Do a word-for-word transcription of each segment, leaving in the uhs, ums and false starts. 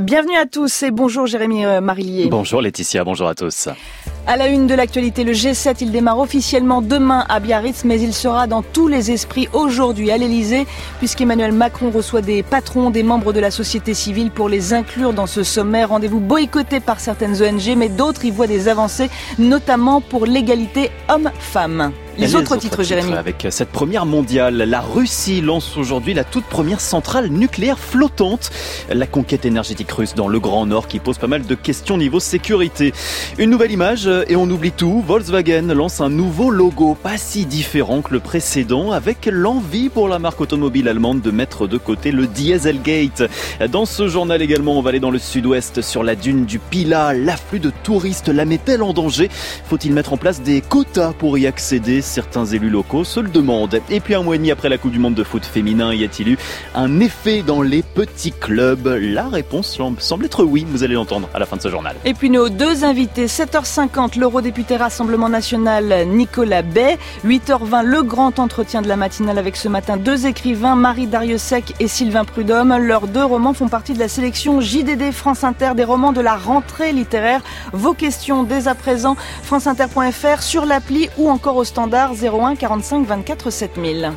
Bienvenue à tous et bonjour Jérémy Marillier. Bonjour Laetitia, bonjour à tous. À la une de l'actualité, le G sept, il démarre officiellement demain à Biarritz, mais il sera dans tous les esprits aujourd'hui à l'Elysée, puisqu'Emmanuel Macron reçoit des patrons, des membres de la société civile pour les inclure dans ce sommet. Rendez-vous boycotté par certaines O N G, mais d'autres y voient des avancées, notamment pour l'égalité homme-femme. Les, les autres, autres titres, Jérémy. Avec cette première mondiale, la Russie lance aujourd'hui la toute première centrale nucléaire flottante. La conquête énergétique russe dans le Grand Nord qui pose pas mal de questions niveau sécurité. Une nouvelle image et on oublie tout. Volkswagen lance un nouveau logo, pas si différent que le précédent, avec l'envie pour la marque automobile allemande de mettre de côté le Dieselgate. Dans ce journal également, on va aller dans le sud-ouest sur la dune du Pilat. L'afflux de touristes la met-elle en danger ? Faut-il mettre en place des quotas pour y accéder ? Certains élus locaux se le demandent. Et puis un mois et demi après la Coupe du Monde de foot féminin, y a-t-il eu un effet dans les petits clubs ? La réponse semble être oui, vous allez l'entendre à la fin de ce journal. Et puis nos deux invités, sept heures cinquante, l'eurodéputé Rassemblement National Nicolas Bay, huit heures vingt, le grand entretien de la matinale avec ce matin deux écrivains, Marie Dariussec et Sylvain Prudhomme. Leurs deux romans font partie de la sélection J D D France Inter des romans de la rentrée littéraire. Vos questions dès à présent, franceinter point f r, sur l'appli ou encore au standard zéro un quarante-cinq vingt-quatre sept mille.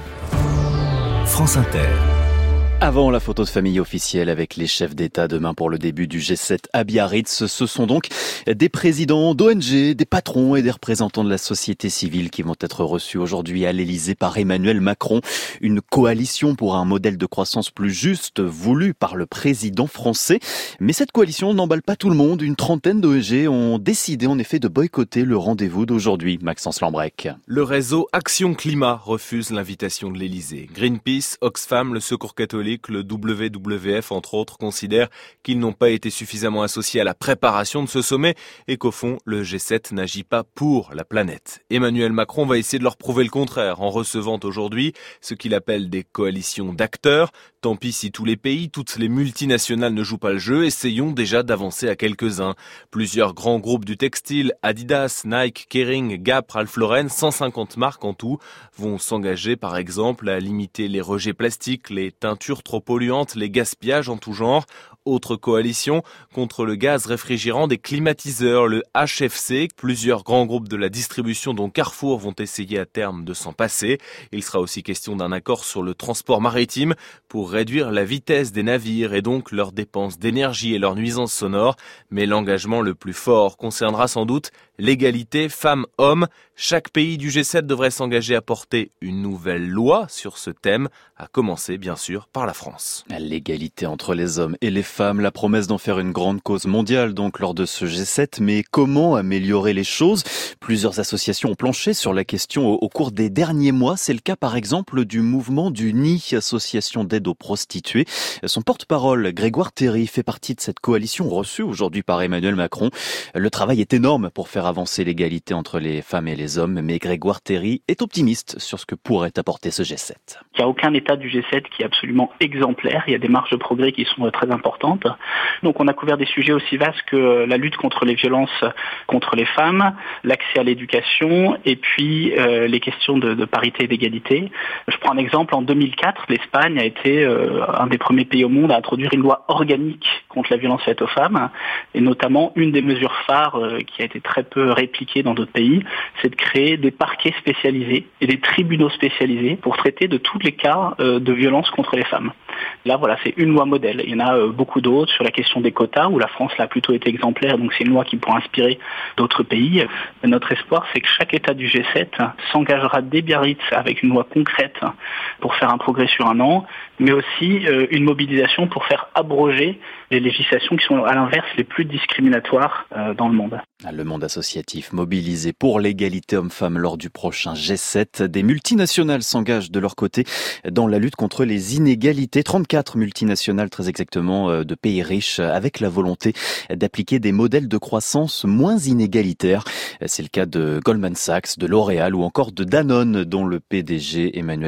France Inter. Avant la photo de famille officielle avec les chefs d'État demain pour le début du G sept à Biarritz, ce sont donc des présidents d'O N G, des patrons et des représentants de la société civile qui vont être reçus aujourd'hui à l'Elysée par Emmanuel Macron. Une coalition pour un modèle de croissance plus juste voulu par le président français. Mais cette coalition n'emballe pas tout le monde. Une trentaine d'O N G ont décidé en effet de boycotter le rendez-vous d'aujourd'hui. Maxence Lambrec. Le réseau Action Climat refuse l'invitation de l'Elysée. Greenpeace, Oxfam, le Secours catholique, le W W F, entre autres, considèrent qu'ils n'ont pas été suffisamment associés à la préparation de ce sommet et qu'au fond, le G sept n'agit pas pour la planète. Emmanuel Macron va essayer de leur prouver le contraire en recevant aujourd'hui ce qu'il appelle des coalitions d'acteurs. Tant pis si tous les pays, toutes les multinationales ne jouent pas le jeu, essayons déjà d'avancer à quelques-uns. Plusieurs grands groupes du textile, Adidas, Nike, Kering, Gap, Ralph Lauren, cent cinquante marques en tout, vont s'engager par exemple à limiter les rejets plastiques, les teintures trop polluantes, les gaspillages en tout genre. Autre coalition contre le gaz réfrigérant des climatiseurs, le H F C. Plusieurs grands groupes de la distribution dont Carrefour vont essayer à terme de s'en passer. Il sera aussi question d'un accord sur le transport maritime pour réduire la vitesse des navires et donc leurs dépenses d'énergie et leurs nuisances sonores. Mais l'engagement le plus fort concernera sans doute l'égalité femmes-hommes. Chaque pays du G sept devrait s'engager à porter une nouvelle loi sur ce thème, à commencer bien sûr par la France. L'égalité entre les hommes et les femmes, la promesse d'en faire une grande cause mondiale donc lors de ce G sept, mais comment améliorer les choses ? Plusieurs associations ont planché sur la question au, au cours des derniers mois. C'est le cas par exemple du mouvement du Nid, association d'aide aux prostituées. Son porte-parole, Grégoire Terry, fait partie de cette coalition reçue aujourd'hui par Emmanuel Macron. Le travail est énorme pour faire avancer l'égalité entre les femmes et les hommes, mais Grégoire Terry est optimiste sur ce que pourrait apporter ce G sept. Il n'y a aucun État du G sept qui est absolument exemplaire. Il y a des marges de progrès qui sont très importantes. Donc on a couvert des sujets aussi vastes que la lutte contre les violences contre les femmes, l'accès à l'éducation et puis euh, les questions de, de parité et d'égalité. Je prends un exemple. En deux mille quatre, l'Espagne a été euh, un des premiers pays au monde à introduire une loi organique contre la violence faite aux femmes. Et notamment, une des mesures phares euh, qui a été très peu répliquée dans d'autres pays, c'est de créer des parquets spécialisés et des tribunaux spécialisés pour traiter de tous les cas euh, de violence contre les femmes. Là, voilà, c'est une loi modèle. Il y en a euh, beaucoup d'autres sur la question des quotas, où la France là, a plutôt été exemplaire, donc c'est une loi qui pourra inspirer d'autres pays. Notre espoir, c'est que chaque État du G sept s'engagera dès Biarritz avec une loi concrète pour faire un progrès sur un an, mais aussi euh, une mobilisation pour faire abroger les législations qui sont à l'inverse les plus discriminatoires euh, dans le monde. Le monde associatif mobilisé pour l'égalité homme-femme lors du prochain G sept. Des multinationales s'engagent de leur côté dans la lutte contre les inégalités. trente-quatre multinationales très exactement de pays riches avec la volonté d'appliquer des modèles de croissance moins inégalitaires. C'est le cas de Goldman Sachs, de L'Oréal ou encore de Danone dont le P D G Emmanuel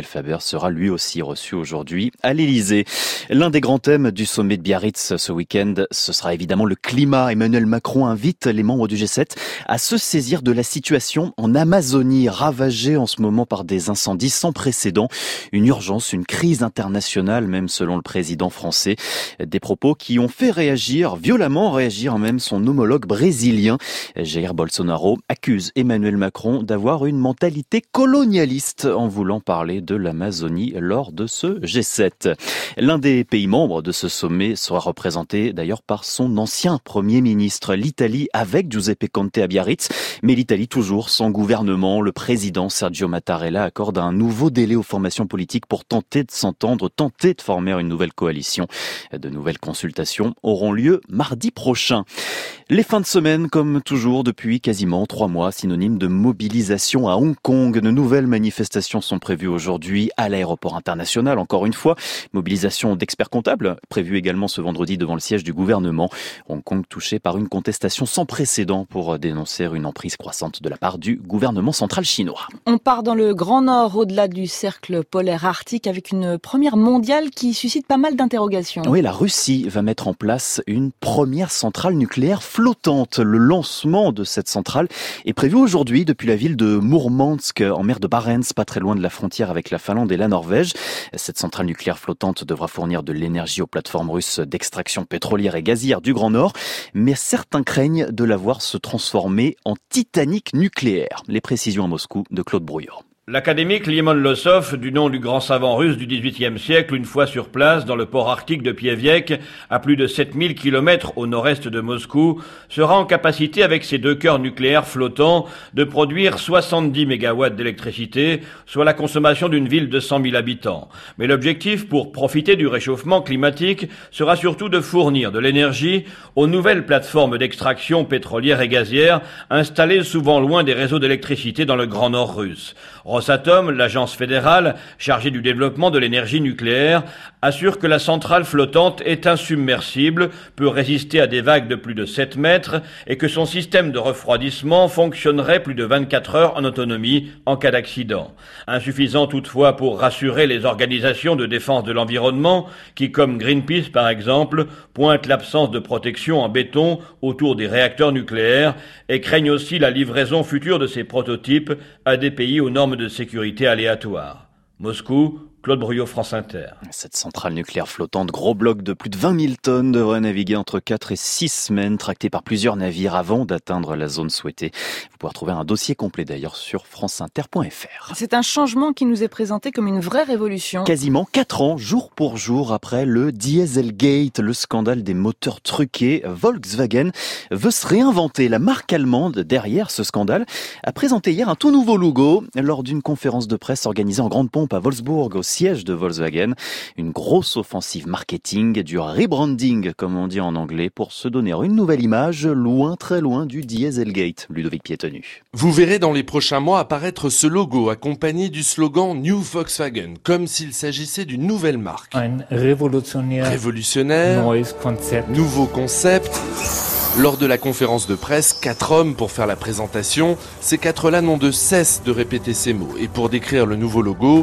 Samuel Faber sera lui aussi reçu aujourd'hui à l'Elysée. L'un des grands thèmes du sommet de Biarritz ce week-end, ce sera évidemment le climat. Emmanuel Macron invite les membres du G sept à se saisir de la situation en Amazonie, ravagée en ce moment par des incendies sans précédent. Une urgence, une crise internationale, même selon le président français. Des propos qui ont fait réagir, violemment réagir même son homologue brésilien. Jair Bolsonaro accuse Emmanuel Macron d'avoir une mentalité colonialiste en voulant parler de l'Amazonie lors de ce G sept. L'un des pays membres de ce sommet sera représenté d'ailleurs par son ancien Premier ministre, l'Italie avec Giuseppe Conte à Biarritz, mais l'Italie toujours sans gouvernement. Le président Sergio Mattarella accorde un nouveau délai aux formations politiques pour tenter de s'entendre, tenter de former une nouvelle coalition. De nouvelles consultations auront lieu mardi prochain. Les fins de semaine, comme toujours depuis quasiment trois mois, synonyme de mobilisation à Hong Kong. De nouvelles manifestations sont prévues aujourd'hui à l'aéroport international, encore une fois. Mobilisation d'experts comptables, prévue également ce vendredi devant le siège du gouvernement. Hong Kong touché par une contestation sans précédent pour dénoncer une emprise croissante de la part du gouvernement central chinois. On part dans le Grand Nord, au-delà du cercle polaire arctique, avec une première mondiale qui suscite pas mal d'interrogations. Oui, la Russie va mettre en place une première centrale nucléaire flottante. Le lancement de cette centrale est prévu aujourd'hui depuis la ville de Mourmansk, en mer de Barents, pas très loin de la frontière avec la Finlande et la Norvège. Cette centrale nucléaire flottante devra fournir de l'énergie aux plateformes russes d'extraction pétrolière et gazière du Grand Nord, mais certains craignent de la voir se transformer en Titanic nucléaire. Les précisions à Moscou de Claude Brouillot. L'académique Limon Lossov, du nom du grand savant russe du dix-huitième siècle, une fois sur place dans le port arctique de Pievek, à plus de sept mille kilomètres au nord-est de Moscou, sera en capacité avec ses deux cœurs nucléaires flottants de produire soixante-dix mégawatts d'électricité, soit la consommation d'une ville de cent mille habitants. Mais l'objectif, pour profiter du réchauffement climatique, sera surtout de fournir de l'énergie aux nouvelles plateformes d'extraction pétrolière et gazière installées souvent loin des réseaux d'électricité dans le Grand Nord russe. Rosatom, l'agence fédérale chargée du développement de l'énergie nucléaire, assure que la centrale flottante est insubmersible, peut résister à des vagues de plus de sept mètres et que son système de refroidissement fonctionnerait plus de vingt-quatre heures en autonomie en cas d'accident. Insuffisant toutefois pour rassurer les organisations de défense de l'environnement qui, comme Greenpeace par exemple, pointent l'absence de protection en béton autour des réacteurs nucléaires et craignent aussi la livraison future de ces prototypes à des pays aux normes de sécurité aléatoires. Moscou, Claude Brouillot, France Inter. Cette centrale nucléaire flottante, gros bloc de plus de vingt mille tonnes, devrait naviguer entre quatre et six semaines, tractée par plusieurs navires avant d'atteindre la zone souhaitée. Vous pouvez retrouver un dossier complet d'ailleurs sur franceinter point f r. C'est un changement qui nous est présenté comme une vraie révolution. Quasiment quatre ans, jour pour jour, après le Dieselgate, le scandale des moteurs truqués, Volkswagen veut se réinventer. La marque allemande, derrière ce scandale, a présenté hier un tout nouveau logo lors d'une conférence de presse organisée en grande pompe à Wolfsburg, au siège de Volkswagen. Une grosse offensive marketing, du rebranding, comme on dit en anglais, pour se donner une nouvelle image, loin, très loin du Dieselgate. Ludovic Piétenu. Vous verrez dans les prochains mois apparaître ce logo accompagné du slogan New Volkswagen, comme s'il s'agissait d'une nouvelle marque. Un révolutionnaire, révolutionnaire, nouveau concept. Lors de la conférence de presse, quatre hommes pour faire la présentation. Ces quatre-là n'ont de cesse de répéter ces mots. Et pour décrire le nouveau logo,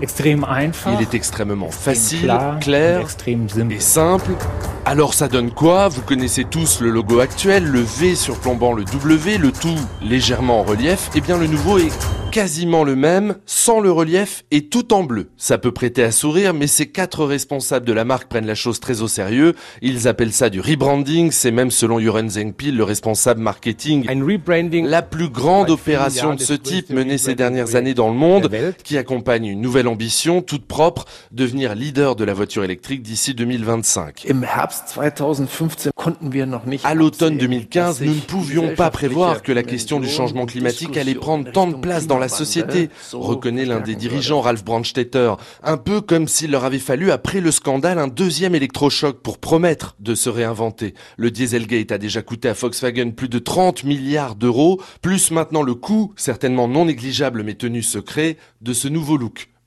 il est extrêmement facile, clair et simple. Alors ça donne quoi? Vous connaissez tous le logo actuel, le V surplombant le W, le tout légèrement en relief. Eh bien le nouveau est quasiment le même, sans le relief et tout en bleu. Ça peut prêter à sourire, mais ces quatre responsables de la marque prennent la chose très au sérieux. Ils appellent ça du rebranding. C'est même, selon Jürgen Zengpil, le responsable marketing, la plus grande opération de ce type menée ces dernières années dans le monde, qui accompagne une nouvelle ambition toute propre, devenir leader de la voiture électrique d'ici deux mille vingt-cinq. À l'automne deux mille quinze, nous ne pouvions pas prévoir que la question du changement climatique allait prendre tant de place dans la société, reconnaît l'un des dirigeants, Ralf Brandstätter. Un peu comme s'il leur avait fallu, après le scandale, un deuxième électrochoc pour promettre de se réinventer. Le Dieselgate a déjà coûté à Volkswagen plus de trente milliards d'euros, plus maintenant le coût, certainement non négligeable mais tenu secret, de ce nouveau look.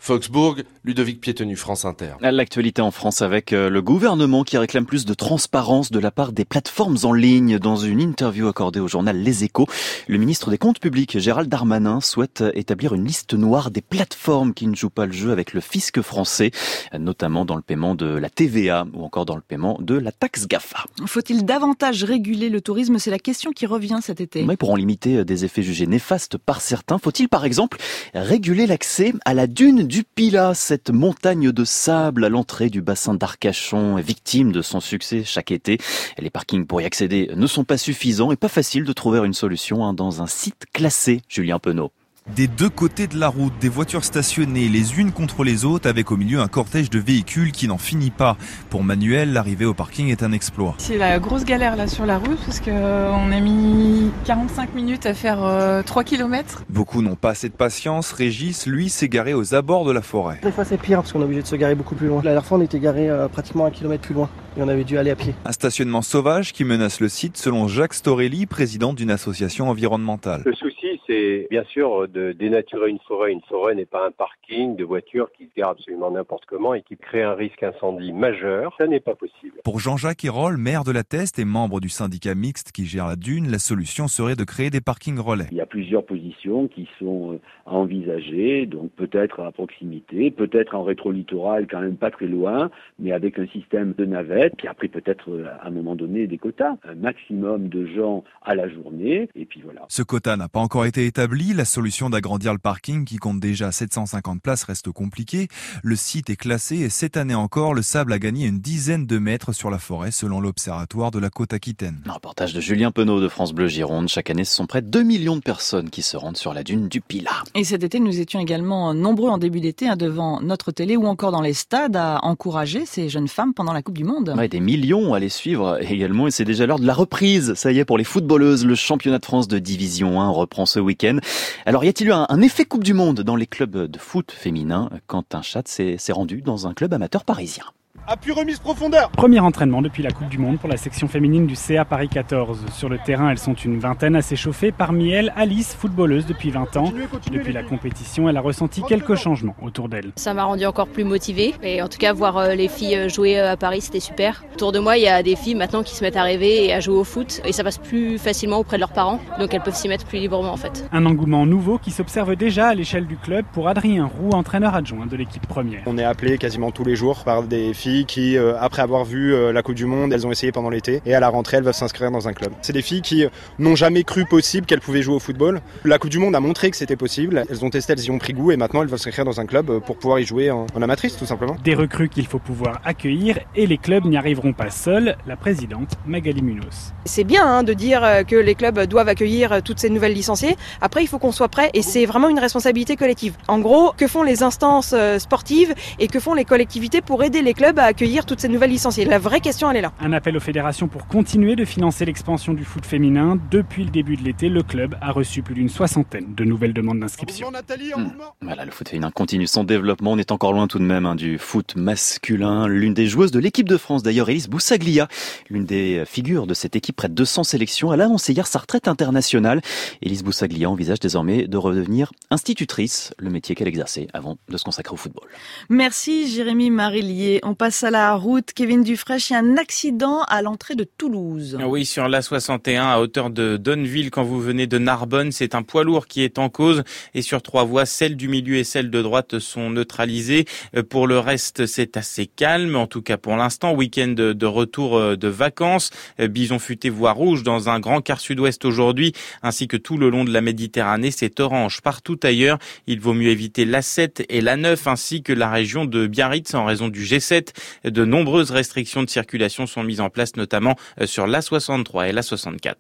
Foxbourg, Ludovic Piétenu, France Inter. L'actualité en France avec le gouvernement qui réclame plus de transparence de la part des plateformes en ligne. Dans une interview accordée au journal Les Échos, le ministre des Comptes publics, Gérald Darmanin, souhaite établir une liste noire des plateformes qui ne jouent pas le jeu avec le fisc français, notamment dans le paiement de la T V A ou encore dans le paiement de la taxe GAFA. Faut-il davantage réguler le tourisme ? C'est la question qui revient cet été. Mais pour en limiter des effets jugés néfastes par certains, faut-il par exemple réguler l'accès à la dune du Pilat, cette montagne de sable à l'entrée du bassin d'Arcachon, victime de son succès chaque été. Les parkings pour y accéder ne sont pas suffisants et pas facile de trouver une solution hein, dans un site classé. Julien Penaud. Des deux côtés de la route, des voitures stationnées les unes contre les autres avec au milieu un cortège de véhicules qui n'en finit pas. Pour Manuel, l'arrivée au parking est un exploit. C'est la grosse galère là sur la route parce qu'on a mis quarante-cinq minutes à faire euh, trois kilomètres. Beaucoup n'ont pas assez de patience. Régis, lui, s'est garé aux abords de la forêt. Des fois c'est pire parce qu'on est obligé de se garer beaucoup plus loin. La dernière fois on était garé euh, pratiquement un kilomètre plus loin et on avait dû aller à pied. Un stationnement sauvage qui menace le site selon Jacques Storelli, président d'une association environnementale. Le souci c'est bien sûr de dénaturer une forêt. Une forêt n'est pas un parking de voitures qui se garent absolument n'importe comment et qui crée un risque incendie majeur. Ça n'est pas possible. Pour Jean-Jacques Hérol, maire de la Teste et membre du syndicat mixte qui gère la dune, la solution serait de créer des parkings relais. Il y a plusieurs positions qui sont à envisager, donc peut-être à proximité, peut-être en rétro-littoral, quand même pas très loin, mais avec un système de navettes, puis après peut-être à un moment donné des quotas, un maximum de gens à la journée, et puis voilà. Ce quota n'a pas encore été établi, la solution d'agrandir le parking qui compte déjà sept cent cinquante places reste compliquée. Le site est classé et cette année encore, le sable a gagné une dizaine de mètres sur la forêt selon l'Observatoire de la Côte-Aquitaine. Un reportage de Julien Penaud de France Bleu Gironde. Chaque année, ce sont près de deux millions de personnes qui se rendent sur la dune du Pilat. Et cet été, nous étions également nombreux en début d'été hein, devant notre télé ou encore dans les stades à encourager ces jeunes femmes pendant la Coupe du Monde. Ouais, des millions à les suivre également et c'est déjà l'heure de la reprise. Ça y est pour les footballeuses, le championnat de France de Division un reprend ce week-end. Alors y a-t-il eu un, un effet Coupe du Monde dans les clubs de foot féminin quand un chat s'est, s'est rendu dans un club amateur parisien? Appui remise profondeur. Premier entraînement depuis la Coupe du Monde pour la section féminine du C A Paris quatorze. Sur le terrain, elles sont une vingtaine à s'échauffer. Parmi elles, Alice, footballeuse depuis vingt ans. Continuez, continuez, depuis la compétition, elle a ressenti quelques changements autour d'elle. Ça m'a rendu encore plus motivée. Et en tout cas, voir les filles jouer à Paris, c'était super. Autour de moi, il y a des filles maintenant qui se mettent à rêver et à jouer au foot. Et ça passe plus facilement auprès de leurs parents. Donc elles peuvent s'y mettre plus librement en fait. Un engouement nouveau qui s'observe déjà à l'échelle du club pour Adrien Roux, entraîneur adjoint de l'équipe première. On est appelé quasiment tous les jours par des filles qui, euh, après avoir vu euh, la Coupe du Monde, elles ont essayé pendant l'été et à la rentrée, elles veulent s'inscrire dans un club. C'est des filles qui euh, n'ont jamais cru possible qu'elles pouvaient jouer au football. La Coupe du Monde a montré que c'était possible. Elles ont testé, elles y ont pris goût et maintenant elles veulent s'inscrire dans un club pour pouvoir y jouer en, en amatrice tout simplement. Des recrues qu'il faut pouvoir accueillir et les clubs n'y arriveront pas seuls. La présidente Magali Munoz. C'est bien hein, de dire que les clubs doivent accueillir toutes ces nouvelles licenciées. Après, il faut qu'on soit prêt et c'est vraiment une responsabilité collective. En gros, que font les instances sportives et que font les collectivités pour aider les clubs à accueillir toutes ces nouvelles licenciées? La vraie question, elle est là. Un appel aux fédérations pour continuer de financer l'expansion du foot féminin. Depuis le début de l'été, le club a reçu plus d'une soixantaine de nouvelles demandes d'inscription. Mmh. Voilà, le foot féminin continue son développement. On est encore loin tout de même hein, du foot masculin. L'une des joueuses de l'équipe de France, d'ailleurs, Élise Boussaglia, l'une des figures de cette équipe, près de deux cents sélections, elle a annoncé hier sa retraite internationale. Élise Boussaglia envisage désormais de redevenir institutrice, le métier qu'elle exerçait avant de se consacrer au football. Merci Jérémy Marillier. On passe à la route. Kevin Dufraîche, il y a un accident à l'entrée de Toulouse. Oui, sur l'A soixante et un à hauteur de Donneville quand vous venez de Narbonne. C'est un poids lourd qui est en cause et sur trois voies, celle du milieu et celle de droite sont neutralisées. Pour le reste, c'est assez calme. En tout cas pour l'instant, week-end de retour de vacances. Bison futé voie rouge dans un grand quart sud-ouest aujourd'hui ainsi que tout le long de la Méditerranée. C'est orange partout ailleurs. Il vaut mieux éviter l'A sept et l'A neuf ainsi que la région de Biarritz en raison du G sept. De nombreuses restrictions de circulation sont mises en place, notamment sur l'A soixante-trois et l'A soixante-quatre.